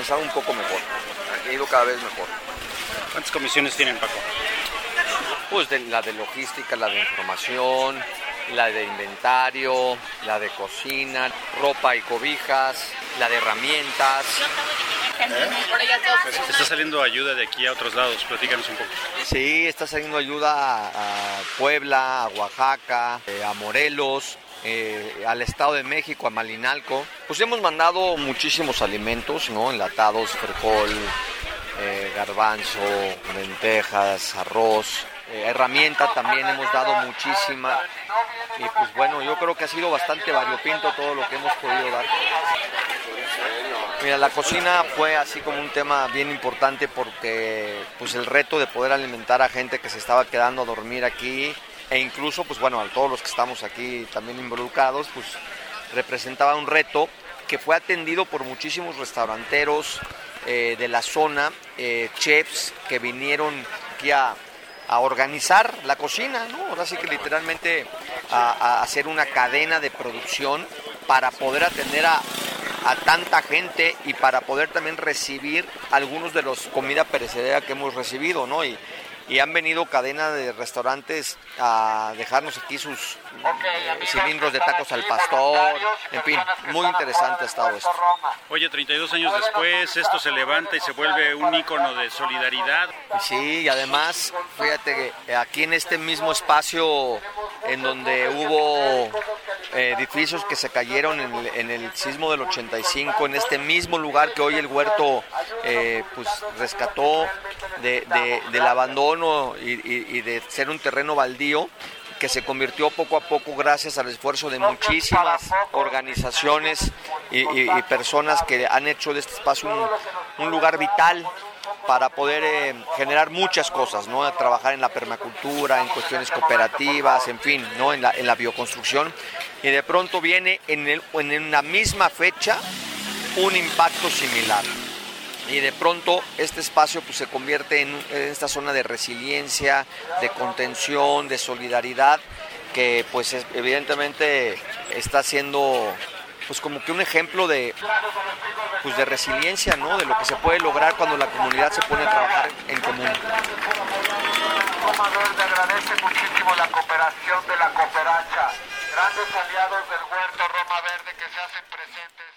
organizado un poco mejor. Ha ido cada vez mejor. ¿Cuántas comisiones tienen, Paco? Pues la de logística, la de información, la de inventario, la de cocina, ropa y cobijas, la de herramientas. ¿Está saliendo ayuda de aquí a otros lados? Platícanos un poco. Sí, está saliendo ayuda a Puebla, a Oaxaca, a Morelos, al Estado de México, a Malinalco. Pues hemos mandado muchísimos alimentos, ¿no? Enlatados, frijol, garbanzo, lentejas, arroz. Herramienta también hemos dado muchísima y pues bueno, yo creo que ha sido bastante variopinto todo lo que hemos podido dar. Mira, la cocina fue así como un tema bien importante porque pues el reto de poder alimentar a gente que se estaba quedando a dormir aquí e incluso pues bueno, a todos los que estamos aquí también involucrados, pues representaba un reto que fue atendido por muchísimos restauranteros de la zona, chefs que vinieron aquí a organizar la cocina, ¿no? Ahora sí que literalmente a hacer una cadena de producción para poder atender a tanta gente y para poder también recibir algunos de los comida perecedera que hemos recibido, ¿no? Y han venido cadena de restaurantes a dejarnos aquí sus cilindros de tacos al pastor, en fin, muy interesante ha estado esto. Oye, 32 años después, esto se levanta y se vuelve un ícono de solidaridad. Sí, y además, fíjate que aquí en este mismo espacio en donde hubo edificios que se cayeron en el sismo del 85, en este mismo lugar que hoy el Huerto pues rescató del abandono y de ser un terreno baldío, que se convirtió poco a poco gracias al esfuerzo de muchísimas organizaciones y personas que han hecho de este espacio un lugar vital para poder generar muchas cosas, ¿no? Trabajar en la permacultura, en cuestiones cooperativas, en fin, ¿no? En la bioconstrucción. Y de pronto viene en la misma fecha un impacto similar. Y de pronto este espacio pues, se convierte en esta zona de resiliencia, de contención, de solidaridad, que pues evidentemente está siendo pues como que un ejemplo de resiliencia, ¿no? De lo que se puede lograr cuando la comunidad se pone a trabajar en común. Roma Verde agradece muchísimo la cooperación de la cooperacha, grandes aliados del Huerto Roma Verde que se hacen presentes.